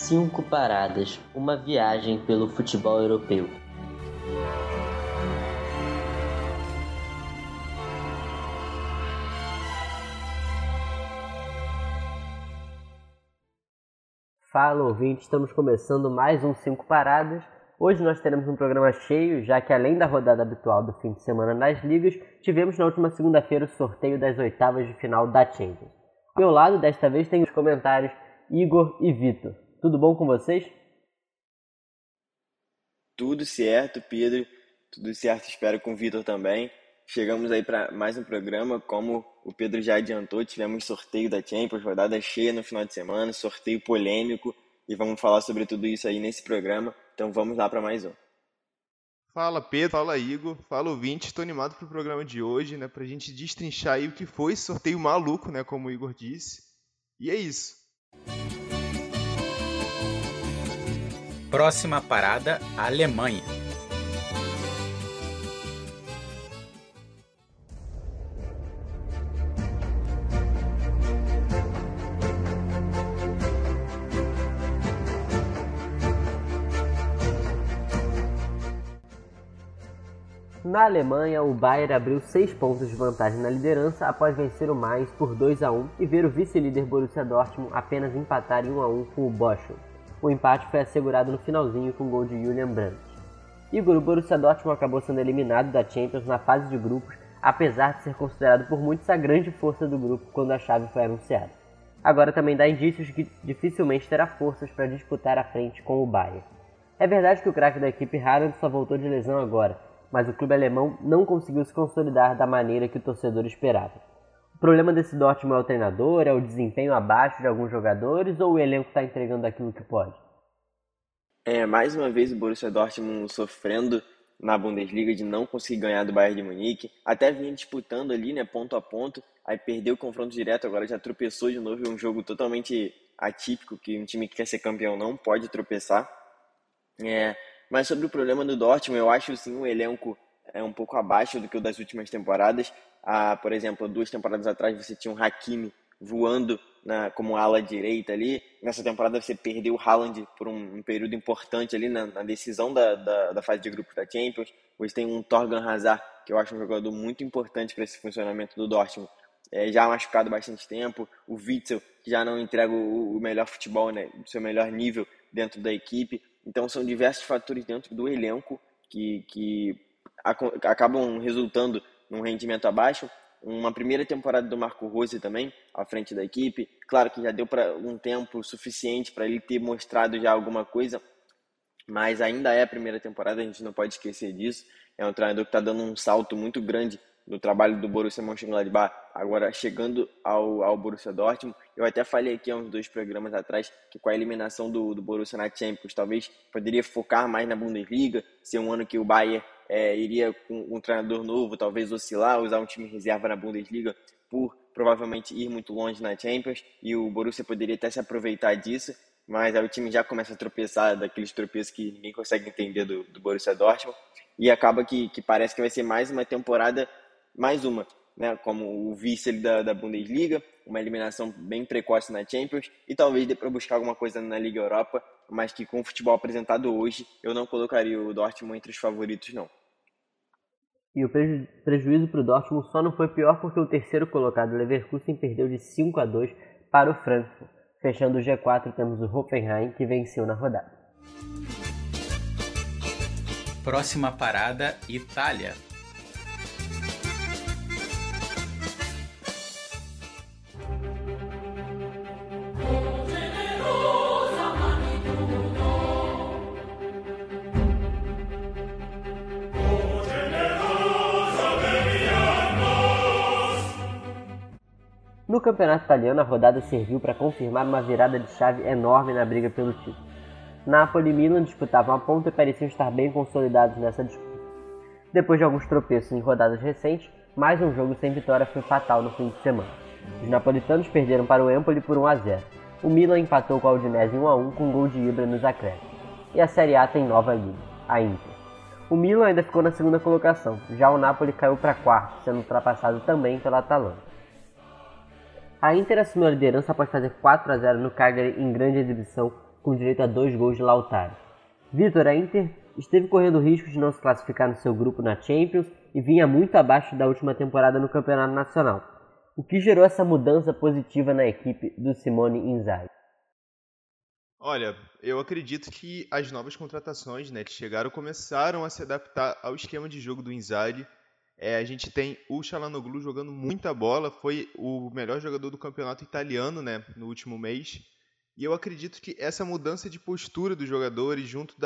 5 paradas, uma viagem pelo futebol europeu. Fala, ouvinte, estamos começando mais um 5 paradas. Hoje nós teremos um programa cheio, já que além da rodada habitual do fim de semana nas ligas, tivemos na última segunda-feira o sorteio das oitavas de final da Champions. Ao meu lado, desta vez, tem os comentários Igor e Vitor. Tudo bom com vocês? Tudo certo, Pedro. Tudo certo, espero com o Vitor também. Chegamos aí para mais um programa. Como o Pedro já adiantou, tivemos sorteio da Champions, rodada cheia no final de semana, sorteio polêmico, e vamos falar sobre tudo isso aí nesse programa. Então vamos lá para mais um. Fala Pedro, fala Igor, fala ouvinte. Estou animado para o programa de hoje, né, para a gente destrinchar aí o que foi esse sorteio maluco, né, como o Igor disse. E é isso. Próxima parada, Alemanha. Na Alemanha, o Bayern abriu 6 pontos de vantagem na liderança após vencer o Mainz por 2-1 e ver o vice-líder Borussia Dortmund apenas empatar em 1-1 com o Bochum. O empate foi assegurado no finalzinho com o gol de Julian Brandt. Igor, o Borussia Dortmund acabou sendo eliminado da Champions na fase de grupos, apesar de ser considerado por muitos a grande força do grupo quando a chave foi anunciada. Agora também dá indícios de que dificilmente terá forças para disputar a frente com o Bayern. É verdade que o craque da equipe Haaland só voltou de lesão agora, mas o clube alemão não conseguiu se consolidar da maneira que o torcedor esperava. O problema desse Dortmund é o treinador, é o desempenho abaixo de alguns jogadores ou o elenco está entregando aquilo que pode? Mais uma vez o Borussia Dortmund sofrendo na Bundesliga de não conseguir ganhar do Bayern de Munique. Até vinha disputando ali, né, ponto a ponto, aí perdeu o confronto direto, agora já tropeçou de novo. É um jogo totalmente atípico, que um time que quer ser campeão não pode tropeçar. Mas sobre o problema do Dortmund, eu acho sim o elenco é um pouco abaixo do que o das últimas temporadas. Por exemplo, 2 temporadas atrás você tinha um Hakimi voando como ala direita ali. Nessa temporada você perdeu o Haaland por um período importante ali na decisão da fase de grupos da Champions. Você tem um Thorgan Hazard, que eu acho um jogador muito importante para esse funcionamento do Dortmund, já machucado bastante tempo. O Witsel, que já não entrega o melhor futebol, né, o seu melhor nível dentro da equipe. Então são diversos fatores dentro do elenco que acabam resultando num rendimento abaixo. Uma primeira temporada do Marco Rose também, à frente da equipe. Claro que já deu para um tempo suficiente para ele ter mostrado já alguma coisa, mas ainda é a primeira temporada, a gente não pode esquecer disso. É um treinador que está dando um salto muito grande no trabalho do Borussia Mönchengladbach, agora chegando ao Borussia Dortmund. Eu até falei aqui há uns 2 programas atrás que com a eliminação do Borussia na Champions, talvez poderia focar mais na Bundesliga, ser um ano que o Bayern iria com um treinador novo, talvez oscilar, usar um time reserva na Bundesliga por provavelmente ir muito longe na Champions, e o Borussia poderia até se aproveitar disso, mas aí o time já começa a tropeçar, daqueles tropeços que ninguém consegue entender do Borussia Dortmund, e acaba que parece que vai ser mais uma temporada, né, como o vice da Bundesliga, uma eliminação bem precoce na Champions, e talvez dê para buscar alguma coisa na Liga Europa, mas que com o futebol apresentado hoje, eu não colocaria o Dortmund entre os favoritos, não. E o prejuízo para o Dortmund só não foi pior porque o terceiro colocado, o Leverkusen, perdeu de 5-2 para o Frankfurt. Fechando o G4, temos o Hoffenheim, que venceu na rodada. Próxima parada, Itália. No campeonato italiano, a rodada serviu para confirmar uma virada de chave enorme na briga pelo título. Napoli e Milan disputavam a ponta e pareciam estar bem consolidados nessa disputa. Depois de alguns tropeços em rodadas recentes, mais um jogo sem vitória foi fatal no fim de semana. Os napolitanos perderam para o Empoli por 1-0. O Milan empatou com a Udinese 1-1 com gol de Ibra nos acréscimos. E a Série A tem nova líder, a Inter. O Milan ainda ficou na segunda colocação, já o Napoli caiu para quarto, sendo ultrapassado também pela Atalanta. A Inter assumiu a liderança após fazer 4-0 no Cagliari em grande exibição com direito a 2 gols de Lautaro. Vitor, a Inter esteve correndo risco de não se classificar no seu grupo na Champions e vinha muito abaixo da última temporada no Campeonato Nacional, o que gerou essa mudança positiva na equipe do Simone Inzaghi. Olha, eu acredito que as novas contratações, né, que chegaram começaram a se adaptar ao esquema de jogo do Inzaghi. A gente tem o Çalhanoğlu jogando muita bola, foi o melhor jogador do campeonato italiano, né, no último mês. E eu acredito que essa mudança de postura dos jogadores, junto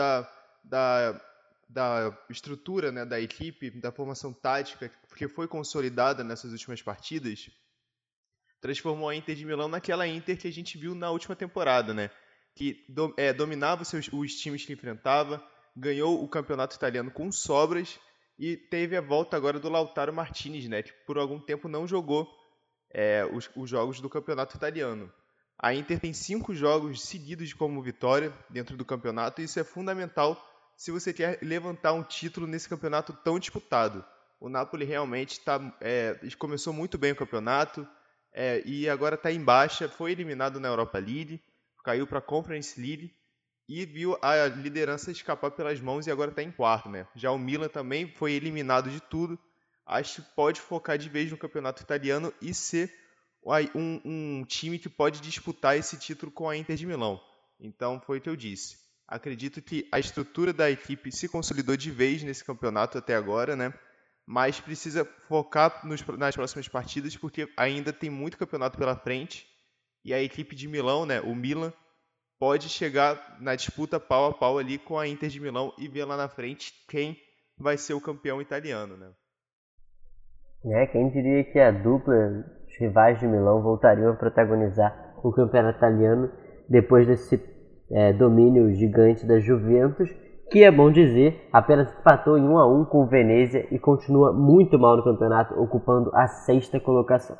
da estrutura, né, da equipe, da formação tática, que foi consolidada nessas últimas partidas, transformou a Inter de Milão naquela Inter que a gente viu na última temporada, né? Que dominava os times que enfrentava, ganhou o campeonato italiano com sobras e teve a volta agora do Lautaro Martinez, né? Que por algum tempo não jogou os jogos do campeonato italiano. A Inter tem 5 jogos seguidos como vitória dentro do campeonato e isso é fundamental se você quer levantar um título nesse campeonato tão disputado. O Napoli realmente começou muito bem o campeonato e agora está em baixa, foi eliminado na Europa League, caiu para a Conference League e viu a liderança escapar pelas mãos e agora está em quarto, né? Já o Milan também foi eliminado de tudo. Acho que pode focar de vez no campeonato italiano e ser um time que pode disputar esse título com a Inter de Milão. Então foi o que eu disse. Acredito que a estrutura da equipe se consolidou de vez nesse campeonato até agora, né? Mas precisa focar nas próximas partidas porque ainda tem muito campeonato pela frente. E a equipe de Milão, né, o Milan, pode chegar na disputa pau a pau ali com a Inter de Milão e ver lá na frente quem vai ser o campeão italiano, né? Quem diria que a dupla, os rivais de Milão, voltariam a protagonizar o campeonato italiano depois desse domínio gigante da Juventus, que é bom dizer, apenas empatou em 1-1 com o Venezia e continua muito mal no campeonato, ocupando a 6ª colocação.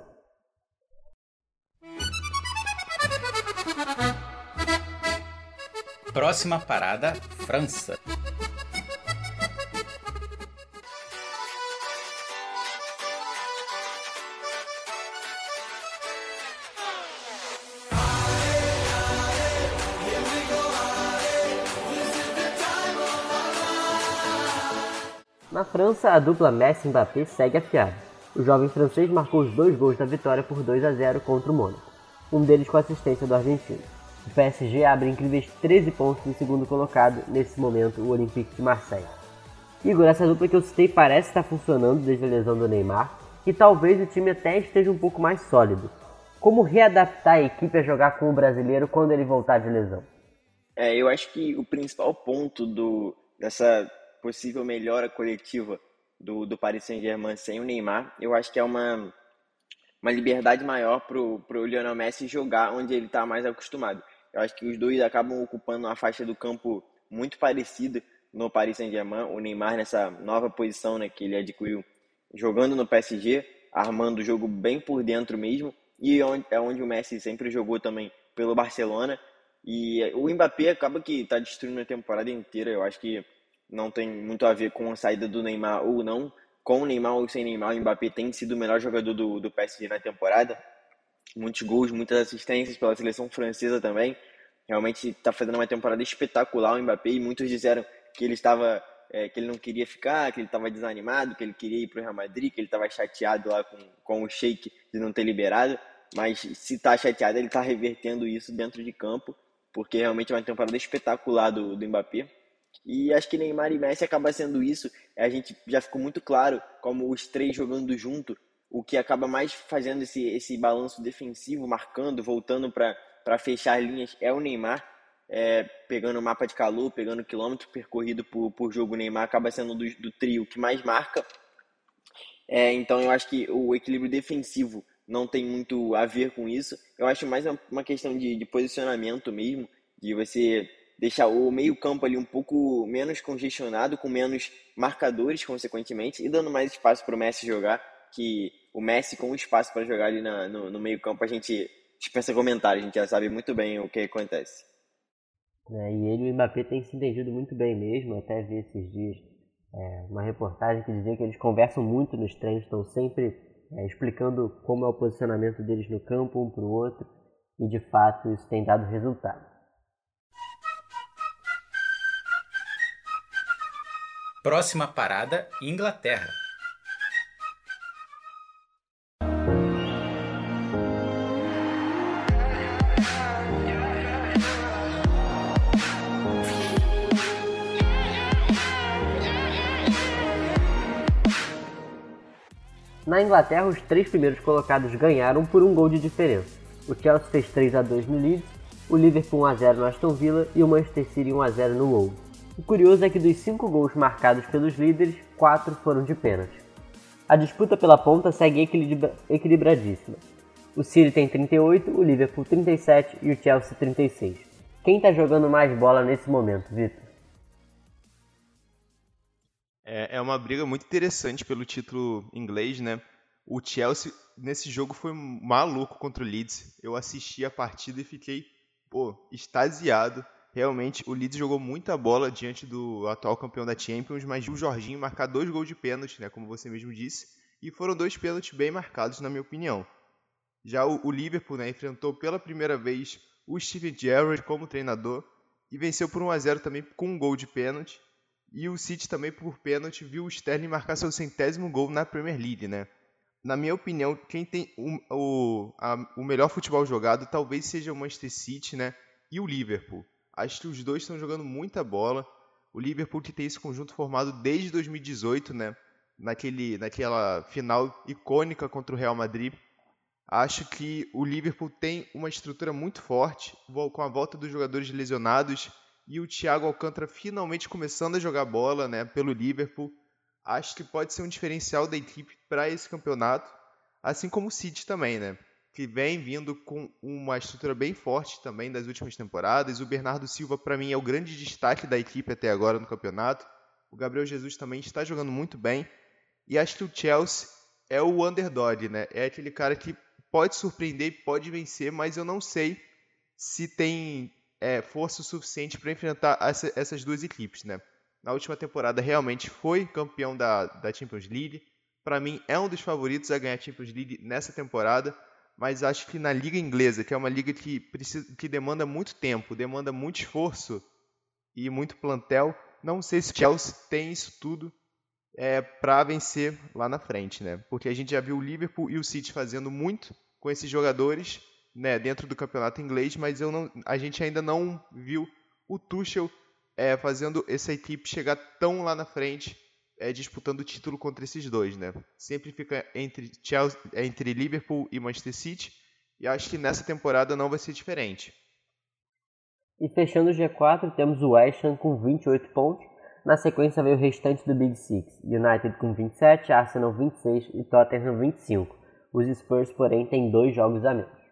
Próxima parada, França. Na França, a dupla Messi-Mbappé segue afiada. O jovem francês marcou os 2 gols da vitória por 2-0 contra o Mônaco, um deles com assistência do argentino. O PSG abre incríveis 13 pontos em segundo colocado, nesse momento, o Olympique de Marseille. Igor, essa dupla que eu citei parece estar funcionando desde a lesão do Neymar, e talvez o time até esteja um pouco mais sólido. Como readaptar a equipe a jogar com o brasileiro quando ele voltar de lesão? Eu acho que o principal ponto dessa possível melhora coletiva do Paris Saint-Germain sem o Neymar, eu acho que é uma liberdade maior pro Lionel Messi jogar onde ele está mais acostumado. Eu acho que os dois acabam ocupando uma faixa do campo muito parecida no Paris Saint-Germain. O Neymar nessa nova posição, né, que ele adquiriu jogando no PSG, armando o jogo bem por dentro mesmo, e é onde o Messi sempre jogou também pelo Barcelona. E o Mbappé acaba que está destruindo a temporada inteira. Eu acho que não tem muito a ver com a saída do Neymar ou não. Com o Neymar ou sem Neymar, o Mbappé tem sido o melhor jogador do PSG na temporada. Muitos gols, muitas assistências pela seleção francesa também. Realmente está fazendo uma temporada espetacular o Mbappé, e muitos disseram que ele que ele não queria ficar, que ele estava desanimado, que ele queria ir para o Real Madrid, que ele estava chateado lá com o Sheik de não ter liberado. Mas se está chateado, ele está revertendo isso dentro de campo, porque realmente é uma temporada espetacular do Mbappé. E acho que Neymar e Messi acaba sendo isso. A gente já ficou muito claro como os três jogando junto, o que acaba mais fazendo esse balanço defensivo, marcando, voltando para fechar linhas, é o Neymar. Pegando o mapa de calor, pegando quilômetro percorrido por jogo, o Neymar acaba sendo do trio que mais marca. Então eu acho que o equilíbrio defensivo não tem muito a ver com isso. Eu acho mais uma questão de posicionamento mesmo, de você deixar o meio campo ali um pouco menos congestionado, com menos marcadores, consequentemente, e dando mais espaço para o Messi jogar, que o Messi com espaço para jogar ali no meio campo, a gente dispensa comentários, a gente já sabe muito bem o que acontece. E ele e o Mbappé têm se entendido muito bem mesmo. Até vi esses dias uma reportagem que dizia que eles conversam muito nos treinos, estão sempre explicando como é o posicionamento deles no campo, um para o outro, e de fato isso tem dado resultado. Próxima parada, Inglaterra. Na Inglaterra, os 3 primeiros colocados ganharam por um gol de diferença. O Chelsea fez 3-2 no Leeds, o Liverpool 1-0 no Aston Villa e o Manchester City 1-0 no Wolves. O curioso é que dos 5 gols marcados pelos líderes, 4 foram de pênalti. A disputa pela ponta segue equilibradíssima. O City tem 38, o Liverpool 37 e o Chelsea 36. Quem está jogando mais bola nesse momento, Vitor? É uma briga muito interessante pelo título inglês, né? O Chelsea, nesse jogo, foi maluco contra o Leeds. Eu assisti a partida e fiquei, extasiado. Realmente, o Leeds jogou muita bola diante do atual campeão da Champions, mas viu o Jorginho marcar 2 gols de pênalti, né? Como você mesmo disse. E foram 2 pênaltis bem marcados, na minha opinião. Já o Liverpool, né, enfrentou pela primeira vez o Steven Gerrard como treinador e venceu por 1-0 também com um gol de pênalti. E o City também, por pênalti, viu o Sterling marcar seu 100º gol na Premier League, né? Na minha opinião, quem tem o melhor futebol jogado talvez seja o Manchester City, né? E o Liverpool. Acho que os dois estão jogando muita bola. O Liverpool que tem esse conjunto formado desde 2018, né? Naquela final icônica contra o Real Madrid. Acho que o Liverpool tem uma estrutura muito forte, com a volta dos jogadores lesionados e o Thiago Alcântara finalmente começando a jogar bola, né, pelo Liverpool. Acho que pode ser um diferencial da equipe para esse campeonato, assim como o City também, né, que vem vindo com uma estrutura bem forte também das últimas temporadas. O Bernardo Silva, para mim, é o grande destaque da equipe até agora no campeonato. O Gabriel Jesus também está jogando muito bem. E acho que o Chelsea é o underdog, né, é aquele cara que pode surpreender, pode vencer, mas eu não sei se tem força suficiente para enfrentar essas duas equipes, né? Na última temporada realmente foi campeão da Champions League. Para mim é um dos favoritos a ganhar a Champions League nessa temporada, mas acho que na liga inglesa, que é uma liga que demanda muito tempo, demanda muito esforço e muito plantel, não sei se o Chelsea tem isso tudo para vencer lá na frente, né? Porque a gente já viu o Liverpool e o City fazendo muito com esses jogadores, né, dentro do campeonato inglês, mas a gente ainda não viu o Tuchel fazendo essa equipe chegar tão lá na frente, disputando o título contra esses dois, né? Sempre fica entre Liverpool e Manchester City, e acho que nessa temporada não vai ser diferente. E fechando o G4, temos o West Ham com 28 pontos. Na sequência veio o restante do Big Six, United com 27, Arsenal 26 e Tottenham 25. Os Spurs, porém, têm 2 jogos a menos.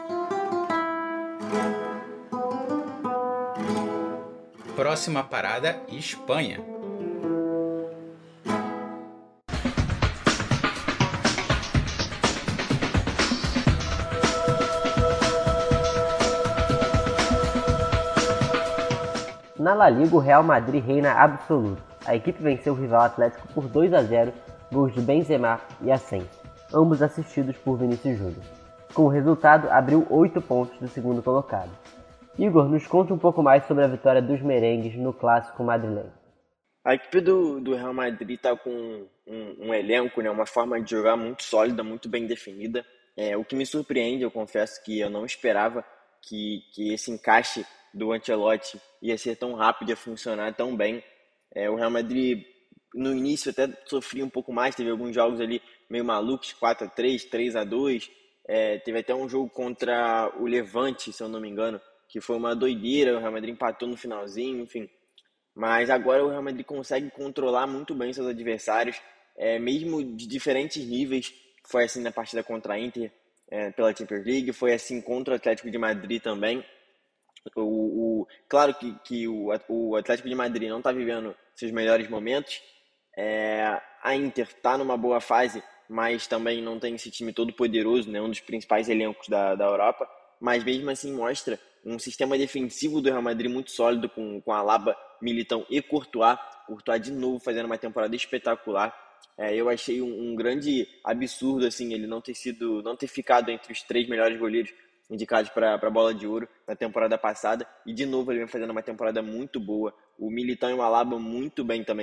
Próxima parada, Espanha. Na La Liga, o Real Madrid reina absoluto. A equipe venceu o rival Atlético por 2-0, gols de Benzema e Asensio, ambos assistidos por Vinícius Júnior. Com o resultado, abriu 8 pontos do segundo colocado. Igor, nos conta um pouco mais sobre a vitória dos merengues no clássico madrilenho. A equipe do Real Madrid está com um elenco, né, uma forma de jogar muito sólida, muito bem definida. O que me surpreende, eu confesso que eu não esperava que esse encaixe do Ancelotti ia ser tão rápido, ia funcionar tão bem. O Real Madrid, no início, até sofria um pouco mais, teve alguns jogos ali meio malucos, 4-3, 3-2. Teve até um jogo contra o Levante, se eu não me engano, que foi uma doideira, o Real Madrid empatou no finalzinho, enfim. Mas agora o Real Madrid consegue controlar muito bem seus adversários, mesmo de diferentes níveis. Foi assim na partida contra a Inter pela Champions League, foi assim contra o Atlético de Madrid também. Claro que o Atlético de Madrid não está vivendo seus melhores momentos. A Inter está numa boa fase, mas também não tem esse time todo poderoso, né? Um dos principais elencos da Europa. Mas mesmo assim mostra um sistema defensivo do Real Madrid muito sólido, com Alaba, Militão e Courtois. Courtois de novo fazendo uma temporada espetacular. Eu achei um grande absurdo assim, ele não ter ficado entre os 3 melhores goleiros indicados para a Bola de Ouro na temporada passada. E de novo ele vem fazendo uma temporada muito boa. O Militão e o Alaba muito bem também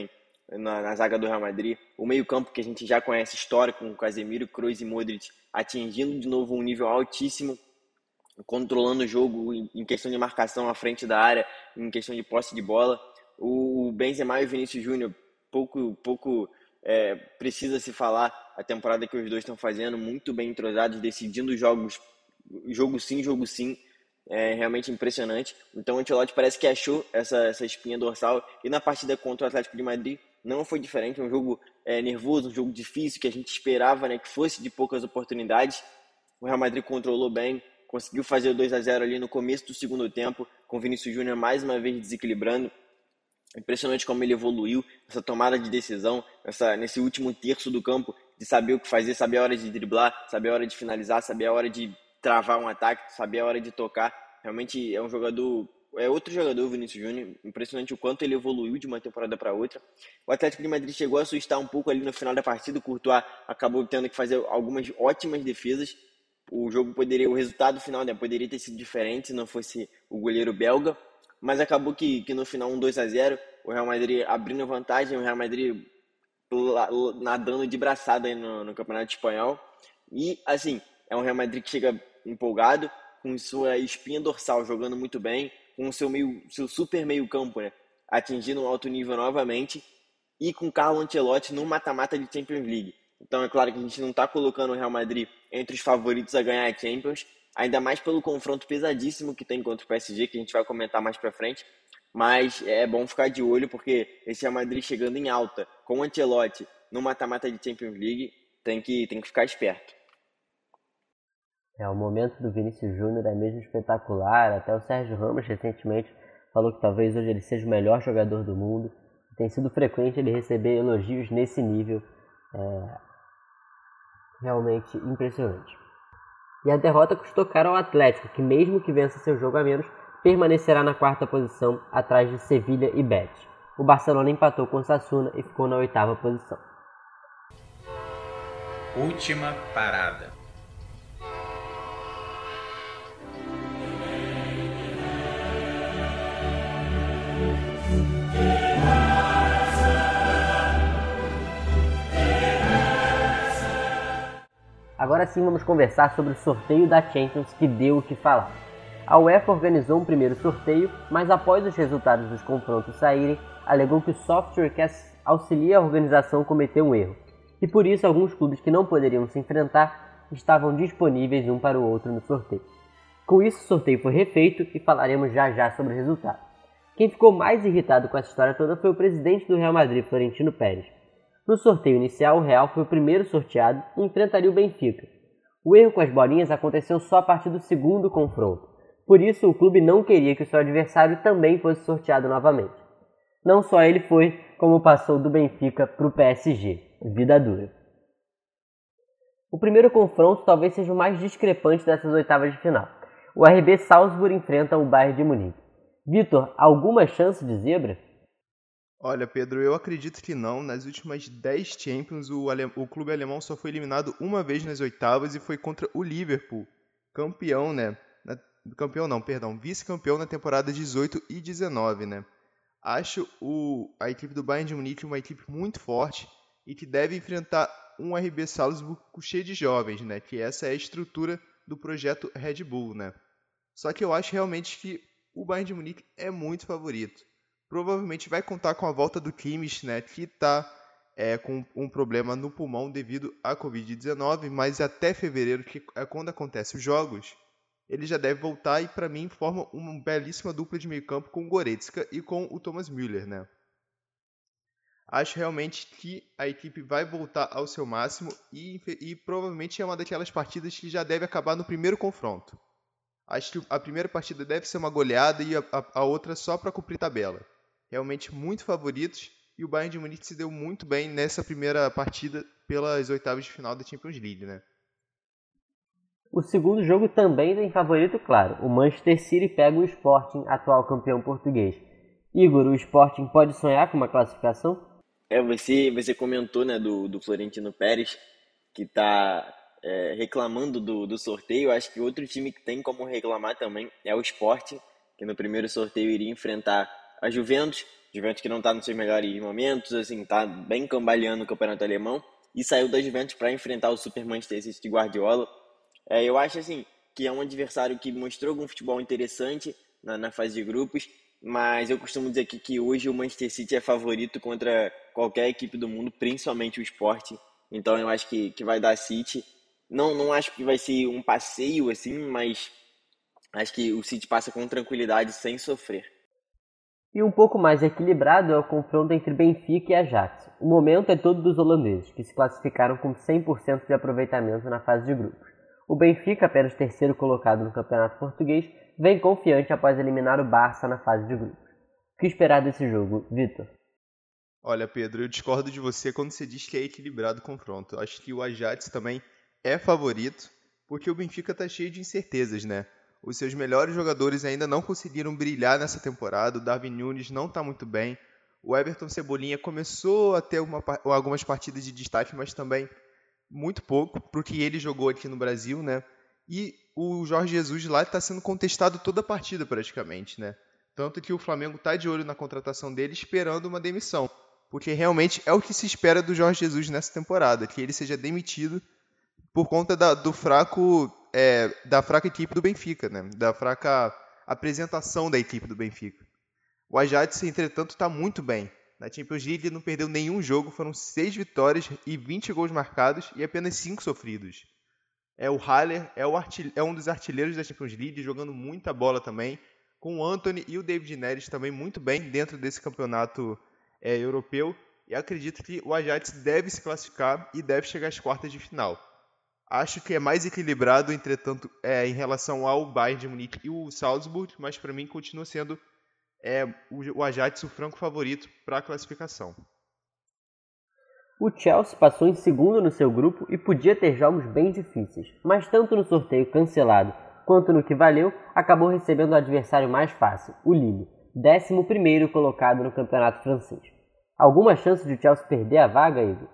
na zaga do Real Madrid. O meio-campo que a gente já conhece, histórico, com Casemiro, Kroos e Modric, atingindo de novo um nível altíssimo, controlando o jogo em questão de marcação à frente da área, em questão de posse de bola. O Benzema e o Vinícius Júnior, pouco precisa se falar a temporada que os dois estão fazendo, muito bem entrosados, decidindo jogos, jogo sim, realmente impressionante. Então o Ancelotti parece que achou essa espinha dorsal, e na partida contra o Atlético de Madrid não foi diferente, um jogo nervoso, um jogo difícil, que a gente esperava, né, que fosse de poucas oportunidades. O Real Madrid controlou bem, conseguiu fazer o 2-0 ali no começo do segundo tempo, com o Vinícius Júnior mais uma vez desequilibrando. Impressionante como ele evoluiu nessa tomada de decisão, nesse último terço do campo, de saber o que fazer, saber a hora de driblar, saber a hora de finalizar, saber a hora de travar um ataque, saber a hora de tocar. Realmente é outro jogador, o Vinícius Júnior. Impressionante o quanto ele evoluiu de uma temporada para outra. O Atlético de Madrid chegou a assustar um pouco ali no final da partida. O Courtois acabou tendo que fazer algumas ótimas defesas. O resultado final, né, poderia ter sido diferente se não fosse o goleiro belga, mas acabou que no final 2-0, o Real Madrid abrindo vantagem, o Real Madrid nadando de braçada aí no Campeonato Espanhol. E assim, é um Real Madrid que chega empolgado, com sua espinha dorsal jogando muito bem, com o seu super meio campo, né, atingindo um alto nível novamente, e com Carlo Ancelotti no mata-mata de Champions League. Então é claro que a gente não está colocando o Real Madrid entre os favoritos a ganhar a Champions, ainda mais pelo confronto pesadíssimo que tem contra o PSG, que a gente vai comentar mais para frente. Mas é bom ficar de olho, porque esse Real Madrid chegando em alta com o Ancelotti no mata-mata de Champions League, tem que ficar esperto. O momento do Vinícius Júnior é mesmo espetacular. Até o Sérgio Ramos recentemente falou que talvez hoje ele seja o melhor jogador do mundo. Tem sido frequente ele receber elogios nesse nível. Realmente impressionante. E a derrota custou caro ao Atlético, que mesmo que vença seu jogo a menos, permanecerá na quarta posição, atrás de Sevilha e Betis. O Barcelona empatou com o Osasuna e ficou na oitava posição. Última parada. Agora sim vamos conversar sobre o sorteio da Champions, que deu o que falar. A UEFA organizou um primeiro sorteio, mas após os resultados dos confrontos saírem, alegou que o software que auxilia a organização cometeu um erro, e por isso alguns clubes que não poderiam se enfrentar estavam disponíveis um para o outro no sorteio. Com isso, o sorteio foi refeito e falaremos já sobre o resultado. Quem ficou mais irritado com essa história toda foi o presidente do Real Madrid, Florentino Pérez. No sorteio inicial, o Real foi o primeiro sorteado e enfrentaria o Benfica. O erro com as bolinhas aconteceu só a partir do segundo confronto. Por isso, o clube não queria que o seu adversário também fosse sorteado novamente. Não só ele foi, como passou do Benfica para o PSG. Vida dura. O primeiro confronto talvez seja o mais discrepante dessas oitavas de final. O RB Salzburg enfrenta o Bayern de Munique. Vitor, alguma chance de zebra? Olha, Pedro, eu acredito que não. Nas últimas 10 Champions, o clube alemão só foi eliminado uma vez nas oitavas e foi contra o Liverpool, campeão, né? Vice-campeão na temporada 18 e 19, né? Acho a equipe do Bayern de Munique uma equipe muito forte e que deve enfrentar um RB Salzburg cheio de jovens, né? Que essa é a estrutura do projeto Red Bull, né? Só que eu acho realmente que o Bayern de Munique é muito favorito. Provavelmente vai contar com a volta do Kimmich, né, que está com um problema no pulmão devido à Covid-19, mas até fevereiro, que é quando acontecem os jogos, ele já deve voltar e, para mim, forma uma belíssima dupla de meio campo com o Goretzka e com o Thomas Müller, né? Acho realmente que a equipe vai voltar ao seu máximo e provavelmente é uma daquelas partidas que já deve acabar no primeiro confronto. Acho que a primeira partida deve ser uma goleada e a outra só para cumprir tabela. Realmente muito favoritos, e o Bayern de Munique se deu muito bem nessa primeira partida pelas oitavas de final da Champions League, né? O segundo jogo também tem favorito claro. O Manchester City pega o Sporting, atual campeão português. Igor, o Sporting pode sonhar com uma classificação? Você comentou, né, do Florentino Pérez, que está reclamando do sorteio. Acho que outro time que tem como reclamar também é o Sporting, que no primeiro sorteio iria enfrentar a Juventus, Juventus que não está nos seus melhores momentos, assim, tá bem cambaleando o campeonato alemão, e saiu da Juventus para enfrentar o Super Manchester City de Guardiola. Eu acho assim que é um adversário que mostrou algum futebol interessante na fase de grupos, mas eu costumo dizer que hoje o Manchester City é favorito contra qualquer equipe do mundo, principalmente o Sport. Então eu acho que vai dar City. Não acho que vai ser um passeio assim, mas acho que o City passa com tranquilidade, sem sofrer. E um pouco mais equilibrado é o confronto entre Benfica e Ajax. O momento é todo dos holandeses, que se classificaram com 100% de aproveitamento na fase de grupos. O Benfica, apenas terceiro colocado no campeonato português, vem confiante após eliminar o Barça na fase de grupos. O que esperar desse jogo, Vitor? Olha, Pedro, eu discordo de você quando você diz que é equilibrado o confronto. Acho que o Ajax também é favorito, porque o Benfica está cheio de incertezas, né? Os seus melhores jogadores ainda não conseguiram brilhar nessa temporada, o Darwin Núñez não está muito bem, o Everton Cebolinha começou a ter algumas partidas de destaque, mas também muito pouco para o que ele jogou aqui no Brasil, né? E o Jorge Jesus lá está sendo contestado toda a partida praticamente, né? Tanto que o Flamengo está de olho na contratação dele, esperando uma demissão. Porque realmente é o que se espera do Jorge Jesus nessa temporada, que ele seja demitido por conta da fraca equipe do Benfica, né? Da fraca apresentação da equipe do Benfica. O Ajax, entretanto, está muito bem. Na Champions League ele não perdeu nenhum jogo, foram 6 vitórias e 20 gols marcados e apenas 5 sofridos. O Haller é um dos artilheiros da Champions League, jogando muita bola também, com o Antony e o David Neres também muito bem dentro desse campeonato europeu, e acredito que o Ajax deve se classificar e deve chegar às quartas de final. Acho que é mais equilibrado, entretanto, em relação ao Bayern de Munique e o Salzburg, mas para mim continua sendo o Ajax o franco favorito para a classificação. O Chelsea passou em segundo no seu grupo e podia ter jogos bem difíceis, mas tanto no sorteio cancelado quanto no que valeu, acabou recebendo o adversário mais fácil, o Lille, 11º colocado no campeonato francês. Alguma chance de o Chelsea perder a vaga, Igor?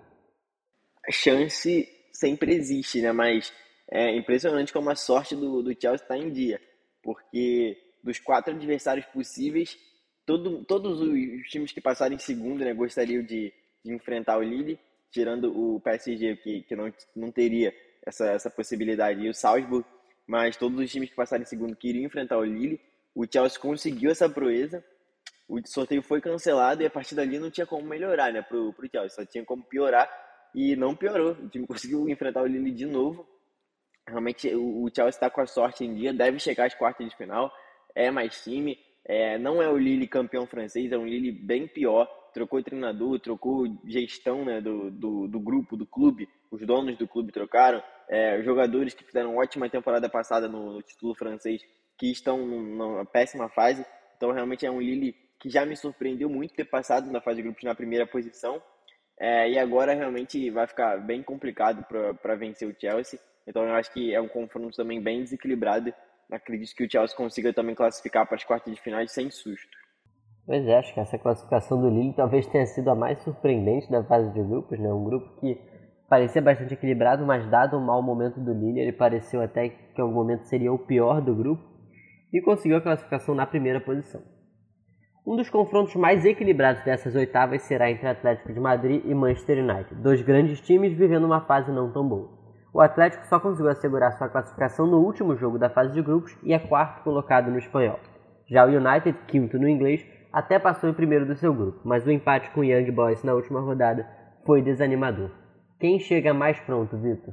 A chance sempre existe, né? Mas é impressionante como a sorte do Chelsea está em dia, porque dos 4 adversários possíveis, todos os times que passaram em segundo, né, gostariam de enfrentar o Lille, tirando o PSG, que não teria essa possibilidade, e o Salzburg, mas todos os times que passaram em segundo queriam enfrentar o Lille. O Chelsea conseguiu essa proeza, o sorteio foi cancelado e a partir dali não tinha como melhorar, né, pro Chelsea, só tinha como piorar e não piorou. O time conseguiu enfrentar o Lille de novo. Realmente o Chelsea está com a sorte em dia, deve chegar às quartas de final, é mais time, não é o Lille campeão francês, é um Lille bem pior, trocou treinador, trocou gestão, né, do grupo, do clube, os donos do clube trocaram, jogadores que fizeram uma ótima temporada passada no título francês, que estão numa péssima fase, então realmente é um Lille que já me surpreendeu muito ter passado na fase de grupos na primeira posição, e agora realmente vai ficar bem complicado para vencer o Chelsea. Então eu acho que é um confronto também bem desequilibrado. Acredito que o Chelsea consiga também classificar para as quartas de finais sem susto. Pois é, acho que essa classificação do Lille talvez tenha sido a mais surpreendente da fase de grupos, né? Um grupo que parecia bastante equilibrado, mas dado o mau momento do Lille, ele pareceu até que em algum momento seria o pior do grupo e conseguiu a classificação na primeira posição. Um dos confrontos mais equilibrados dessas oitavas será entre Atlético de Madrid e Manchester United, dois grandes times vivendo uma fase não tão boa. O Atlético só conseguiu assegurar sua classificação no último jogo da fase de grupos e é quarto colocado no espanhol. Já o United, quinto no inglês, até passou em primeiro do seu grupo, mas o empate com o Young Boys na última rodada foi desanimador. Quem chega mais pronto, Vitor?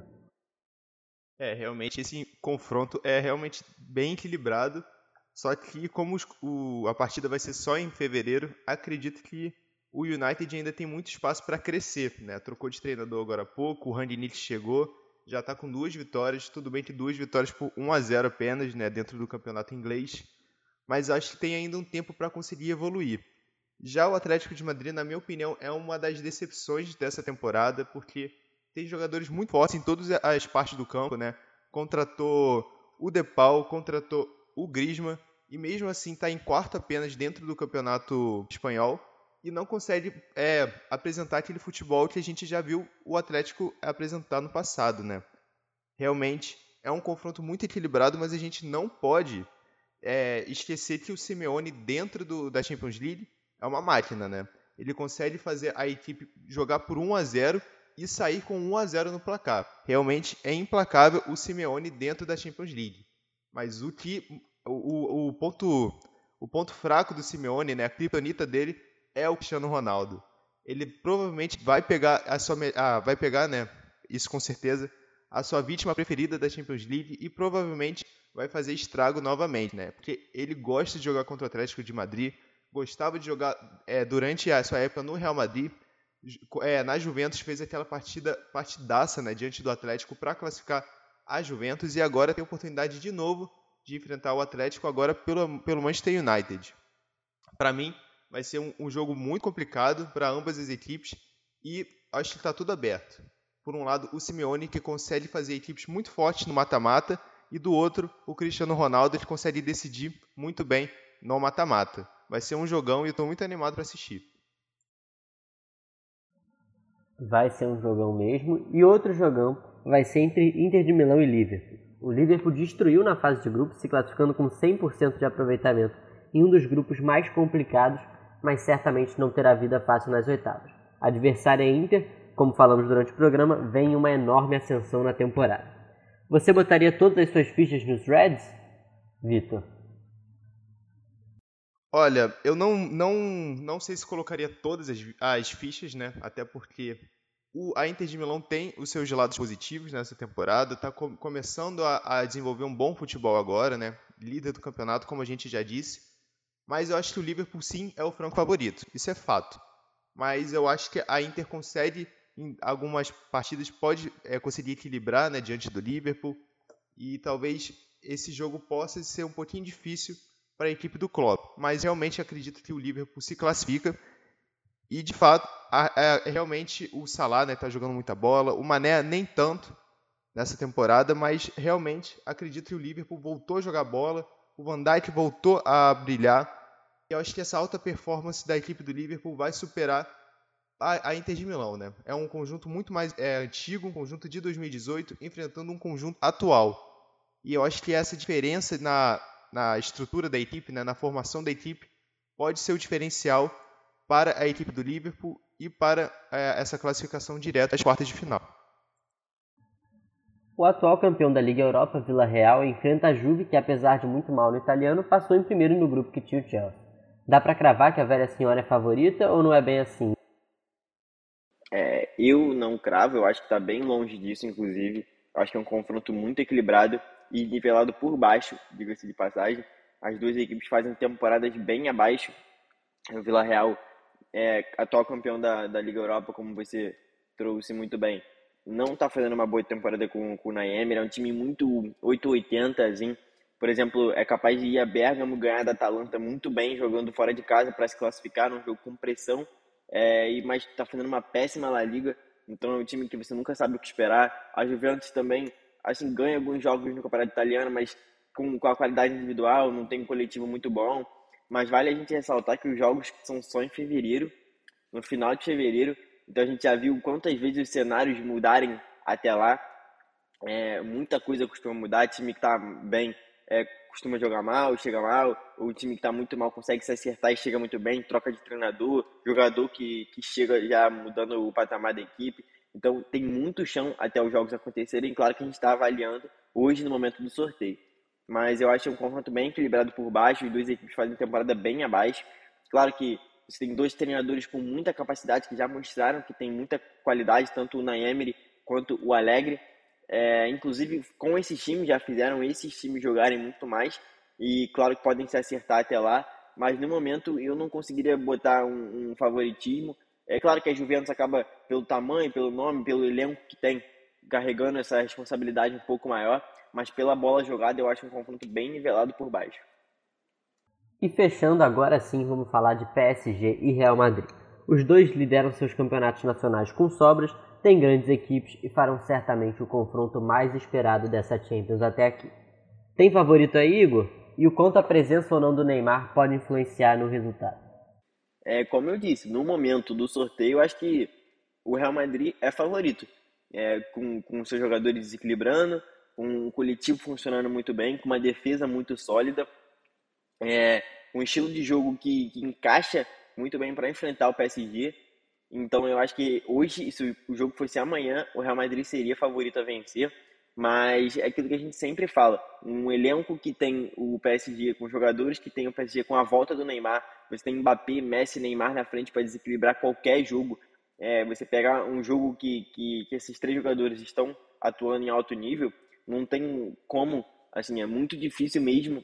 Realmente esse confronto é realmente bem equilibrado, só que como a partida vai ser só em fevereiro, acredito que o United ainda tem muito espaço para crescer, né? Trocou de treinador agora há pouco, o Rangnick chegou, já está com 2 vitórias, tudo bem que 2 vitórias por 1-0 apenas, né, dentro do campeonato inglês, mas acho que tem ainda um tempo para conseguir evoluir. Já o Atlético de Madrid, na minha opinião, é uma das decepções dessa temporada, porque tem jogadores muito fortes em todas as partes do campo, né? Contratou o Depay, contratou o Griezmann, e mesmo assim está em quarto apenas dentro do campeonato espanhol, e não consegue apresentar aquele futebol que a gente já viu o Atlético apresentar no passado, né? Realmente é um confronto muito equilibrado, mas a gente não pode esquecer que o Simeone, dentro da Champions League, é uma máquina, né? Ele consegue fazer a equipe jogar por 1-0 e sair com 1-0 no placar. Realmente é implacável o Simeone dentro da Champions League. Mas o ponto fraco do Simeone, né, a criptonita dele, é o Cristiano Ronaldo. Ele provavelmente vai pegar né, isso com certeza, a sua vítima preferida da Champions League e provavelmente vai fazer estrago novamente, né? Porque ele gosta de jogar contra o Atlético de Madrid, gostava de jogar durante a sua época no Real Madrid, na Juventus fez aquela partidaça, né, diante do Atlético para classificar a Juventus e agora tem a oportunidade de novo de enfrentar o Atlético agora pelo Manchester United. Para mim, vai ser um jogo muito complicado para ambas as equipes e acho que está tudo aberto. Por um lado, o Simeone, que consegue fazer equipes muito fortes no mata-mata, e do outro, o Cristiano Ronaldo, que consegue decidir muito bem no mata-mata. Vai ser um jogão e eu estou muito animado para assistir. Vai ser um jogão mesmo. E outro jogão vai ser entre Inter de Milão e Liverpool. O Liverpool destruiu na fase de grupos, se classificando com 100% de aproveitamento em um dos grupos mais complicados, mas certamente não terá vida fácil nas oitavas. A adversária é Inter, como falamos durante o programa, vem em uma enorme ascensão na temporada. Você botaria todas as suas fichas nos Reds, Vitor? Olha, eu não sei se colocaria todas as fichas, né? Até porque a Inter de Milão tem os seus lados positivos nessa temporada, está começando a desenvolver um bom futebol agora, né? Líder do campeonato, como a gente já disse. Mas eu acho que o Liverpool sim é o franco favorito, isso é fato. Mas eu acho que a Inter consegue, em algumas partidas, pode conseguir equilibrar, né, diante do Liverpool. E talvez esse jogo possa ser um pouquinho difícil para a equipe do Klopp. Mas realmente acredito que o Liverpool se classifica. E de fato, realmente o Salah, né, tá jogando muita bola. O Mané nem tanto nessa temporada, mas realmente acredito que o Liverpool voltou a jogar bola. O Van Dijk voltou a brilhar. E eu acho que essa alta performance da equipe do Liverpool vai superar a Inter de Milão, né? É um conjunto muito mais antigo, um conjunto de 2018, enfrentando um conjunto atual. E eu acho que essa diferença na estrutura da equipe, né, na formação da equipe, pode ser o diferencial para a equipe do Liverpool e para essa classificação direta às quartas de final. O atual campeão da Liga Europa, Vila Real, enfrenta a Juve, que apesar de muito mal no italiano, passou em primeiro no grupo que tinha o Chelsea. Dá pra cravar que a velha senhora é favorita ou não é bem assim? Eu não cravo, eu acho que está bem longe disso, inclusive. Eu acho que é um confronto muito equilibrado e nivelado por baixo, diga-se de passagem. As duas equipes fazem temporadas bem abaixo. O Vila Real é atual campeão da Liga Europa, como você trouxe muito bem. Não está fazendo uma boa temporada com o Naemer, é um time muito 880, assim. Por exemplo, é capaz de ir a Bergamo ganhar da Atalanta muito bem, jogando fora de casa para se classificar num jogo com pressão, mas está fazendo uma péssima La Liga, então é um time que você nunca sabe o que esperar. A Juventus também, assim, ganha alguns jogos no Campeonato Italiano, mas com a qualidade individual, não tem um coletivo muito bom. Mas vale a gente ressaltar que os jogos são só em fevereiro, no final de fevereiro, então a gente já viu quantas vezes os cenários mudarem até lá. Muita coisa costuma mudar, time que está bem costuma jogar mal, chega mal, o time que está muito mal consegue se acertar e chega muito bem, troca de treinador, jogador que chega já mudando o patamar da equipe. Então tem muito chão até os jogos acontecerem. Claro que a gente está avaliando hoje no momento do sorteio, mas eu acho um confronto bem equilibrado por baixo, e duas equipes fazem temporada bem abaixo. Claro que você tem dois treinadores com muita capacidade que já mostraram que tem muita qualidade, tanto o Naemery quanto o Allegri. Inclusive, com esses times, já fizeram esses times jogarem muito mais. E claro que podem se acertar até lá, mas no momento eu não conseguiria botar um favoritismo. É claro que a Juventus acaba, pelo tamanho, pelo nome, pelo elenco que tem, carregando essa responsabilidade um pouco maior, mas pela bola jogada eu acho um confronto bem nivelado por baixo. E fechando agora sim, vamos falar de PSG e Real Madrid. Os dois lideram seus campeonatos nacionais com sobras, têm grandes equipes e farão certamente o confronto mais esperado dessa Champions até aqui. Tem favorito aí, Igor? E o quanto a presença ou não do Neymar pode influenciar no resultado? Como eu disse, no momento do sorteio, eu acho que o Real Madrid é favorito, com seus jogadores desequilibrando, com um coletivo funcionando muito bem, com uma defesa muito sólida, um estilo de jogo que encaixa muito bem para enfrentar o PSG. Então eu acho que hoje, se o jogo fosse amanhã, o Real Madrid seria favorito a vencer. Mas é aquilo que a gente sempre fala, um elenco que tem o PSG, com jogadores que tem o PSG com a volta do Neymar, você tem Mbappé, Messi, Neymar na frente para desequilibrar qualquer jogo. Você pegar um jogo que esses três jogadores estão atuando em alto nível, não tem como, assim, é muito difícil mesmo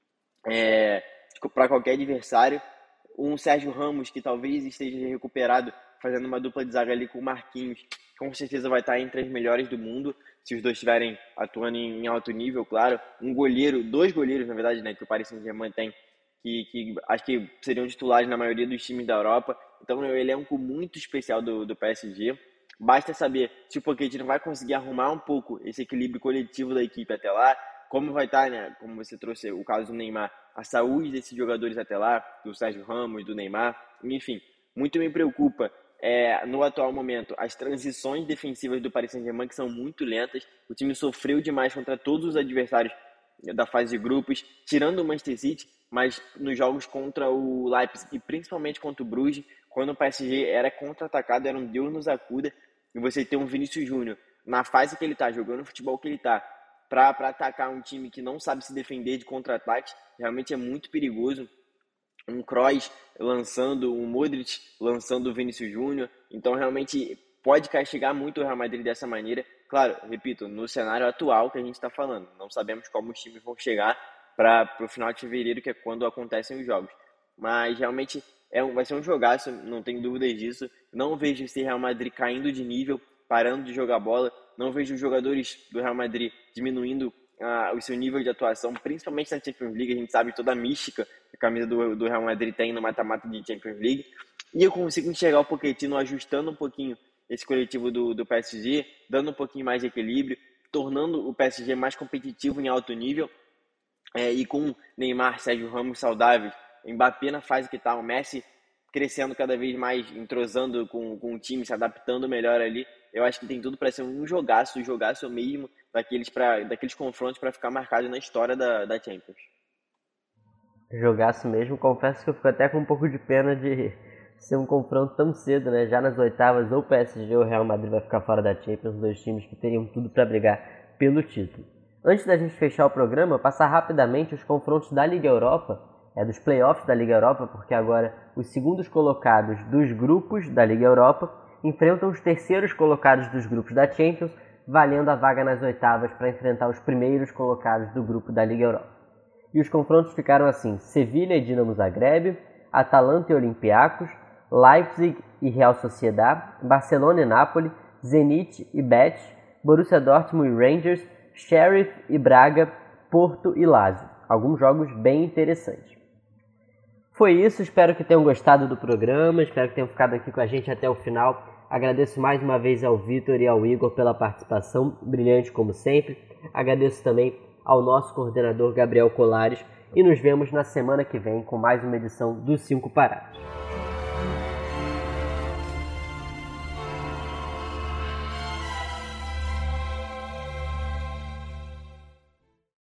para qualquer adversário. Um Sérgio Ramos, que talvez esteja recuperado, fazendo uma dupla de zaga ali com o Marquinhos, com certeza vai estar entre as melhores do mundo, se os dois estiverem atuando em alto nível, claro. Dois goleiros, na verdade, né, que o Paris Saint-Germain tem, que acho que seriam titulares na maioria dos times da Europa. Então é um elenco muito especial do PSG. Basta saber se o Pochettino vai conseguir arrumar um pouco esse equilíbrio coletivo da equipe até lá, como vai estar, né, como você trouxe o caso do Neymar, a saúde desses jogadores até lá, do Sérgio Ramos, do Neymar, enfim, muito me preocupa no atual momento as transições defensivas do Paris Saint-Germain, que são muito lentas. O time sofreu demais contra todos os adversários da fase de grupos, tirando o Manchester City, mas nos jogos contra o Leipzig e principalmente contra o Bruges, quando o PSG era contra-atacado, era um Deus nos acuda, e você tem um Vinícius Júnior na fase que ele está, jogando o futebol que ele está, para atacar um time que não sabe se defender de contra-ataques, realmente é muito perigoso. Um Kroos lançando, um Modric lançando o Vinícius Júnior, então realmente pode castigar muito o Real Madrid dessa maneira. Claro, repito, no cenário atual que a gente está falando, não sabemos como os times vão chegar para o final de fevereiro, que é quando acontecem os jogos, mas realmente vai ser um jogaço, não tenho dúvidas disso. Não vejo esse Real Madrid caindo de nível, parando de jogar bola, não vejo os jogadores do Real Madrid diminuindo o seu nível de atuação, principalmente na Champions League. A gente sabe toda a mística que a camisa do Real Madrid tem no mata-mata de Champions League, e eu consigo enxergar o Pochettino ajustando um pouquinho esse coletivo do PSG, dando um pouquinho mais de equilíbrio, tornando o PSG mais competitivo em alto nível, e com Neymar, Sérgio Ramos saudáveis, Mbappé na fase que está, o Messi crescendo cada vez mais, entrosando com o time, se adaptando melhor ali. Eu acho que tem tudo para ser um jogaço mesmo, daqueles confrontos para ficar marcado na história da Champions. Jogaço mesmo, confesso que eu fico até com um pouco de pena de ser um confronto tão cedo, né? Já nas oitavas, ou o PSG ou o Real Madrid vai ficar fora da Champions, dois times que teriam tudo para brigar pelo título. Antes da gente fechar o programa, passar rapidamente os confrontos da Liga Europa, dos playoffs da Liga Europa, porque agora os segundos colocados dos grupos da Liga Europa enfrentam os terceiros colocados dos grupos da Champions, valendo a vaga nas oitavas para enfrentar os primeiros colocados do grupo da Liga Europa. E os confrontos ficaram assim: Sevilha e Dinamo Zagreb, Atalanta e Olympiacos, Leipzig e Real Sociedad, Barcelona e Napoli, Zenit e Betis, Borussia Dortmund e Rangers, Sheriff e Braga, Porto e Lazio. Alguns jogos bem interessantes. Foi isso, espero que tenham gostado do programa, espero que tenham ficado aqui com a gente até o final. Agradeço mais uma vez ao Vitor e ao Igor pela participação, brilhante como sempre. Agradeço também ao nosso coordenador Gabriel Colares e nos vemos na semana que vem com mais uma edição do 5 Paradas.